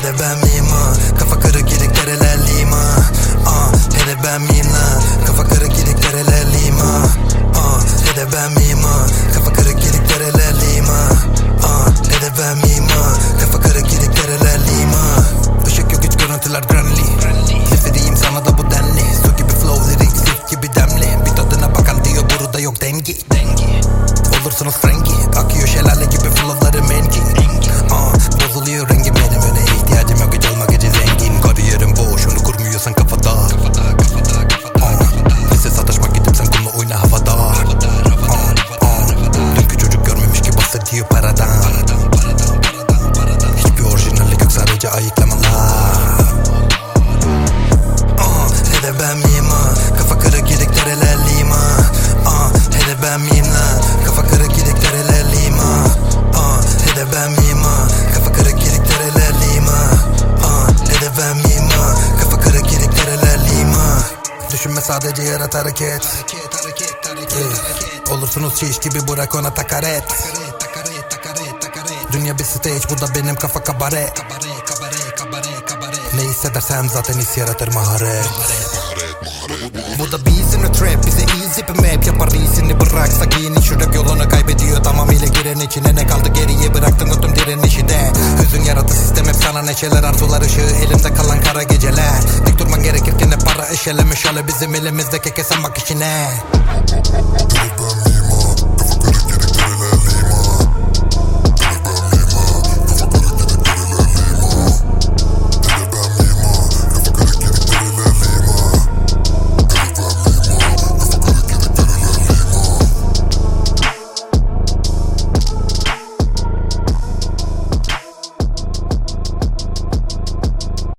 Hele ben miyim ha? Kafa kırık gidik derelerliyim ha. Hele ben miyim lan? Kafa kırık gidik derelerliyim ha. Hele ben miyim ha? Kafa kırık gidik derelerliyim ha. Hele ben miyim ha? Kafa kırık gidik derelerliyim ha. Işık yok hiç görüntüler granly. Nefedeyim sana da bu denli. Su gibi flow lyrics sif gibi demli. Bir tadına bakan diyor burada yok dengi. Olursunuz frengi. Akıyor şelale gibi flowlarım enki. Bozuluyor rengim benim öne ihtiyacım yok hiç olmak için zengin. Kariyerim boş onu kurmuyorsan kafada. Lise sataşmak gidip sen kumla oyna havada. Dünkü çocuk görmemiş ki bahsediyor paradan. Hiçbir orijinallik yok sadece ayıklamalar. Hele ben miyim ha? Kafa kırık gidik derelerliyim ha. Hele ben miyim lan? Kafa kırık gidik derelerliyim ha. Hele ben miyim ha? Kafa kırık gidik derelerliyim ha. Hele ben miyim ha? Kafa kırık gidik derelerliyim ha. Düşünme sadece yarat hareket. Olursunuz şiş gibi bırak ona takaret. Dünya bir stage bu da benim kafa kabare. Ne hissedersem zaten his yaratır maharet. Bu da bir isimli trap bize easy bir map yapar iyisini bıraksak iyinin şu rap yolunu kaybediyor tamamıyla giren içine ne kaldı geriye bıraktın tüm direnişi de. Hüzün yarattı sistem hep sana neşeler arzular ışığı elimde kalan kara geceler. Dik durman gerekirken hep para eşelemiş şöyle bizim elimizdeki kesen bak işine.